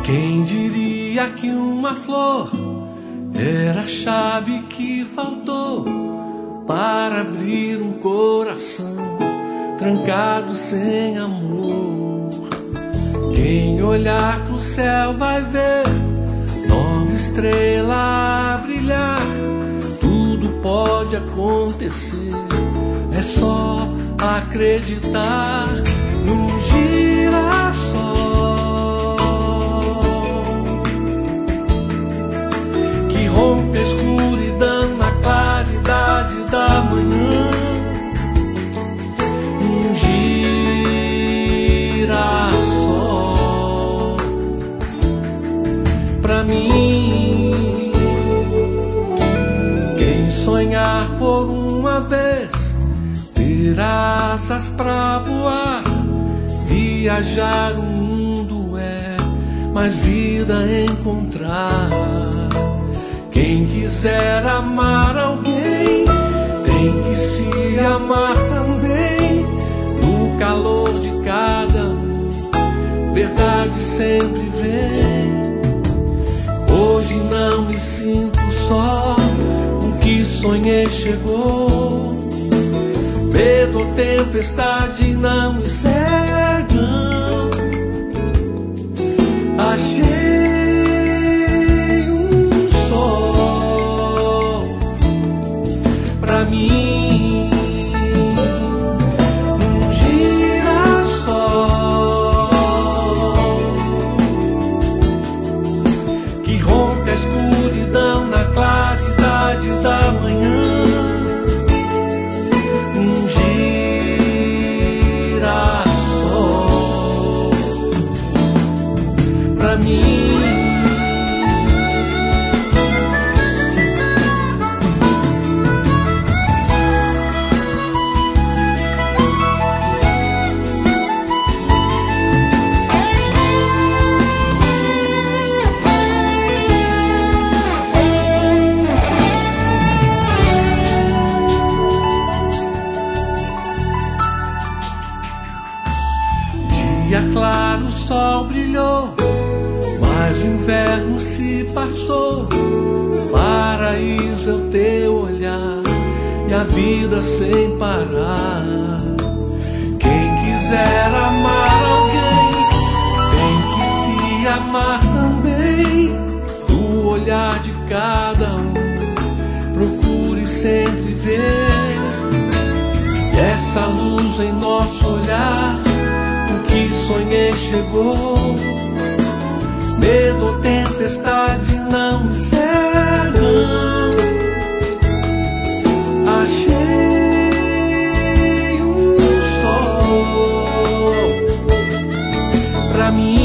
Quem diria que uma flor era a chave que faltou para abrir um coração trancado sem amor? Quem olhar pro céu vai ver nova estrela a brilhar. Tudo pode acontecer, é só acreditar num girassol que rompe a escuridão na claridade da manhã. Um girassol pra mim. Quem sonhar por uma vez ter asas pra voar, viajar o mundo é mais vida encontrar. Quem quiser amar alguém tem que se amar também. No calor de cada um, verdade sempre vem. Hoje não me sinto só, o que sonhei chegou. Medo ou tempestade não me cegam. Achei um sol pra mim, um girassol que rompe a escuridão na claridade da manhã. Pra mim. Dia claro, o sol brilhou, mas o inverno se passou. Paraíso é o teu olhar e a vida sem parar. Quem quiser amar alguém tem que se amar também. Do olhar de cada um, procure sempre ver. E essa luz em nosso olhar, o que sonhei chegou. Medo ou tempestade não me cegam. Achei um sol pra mim.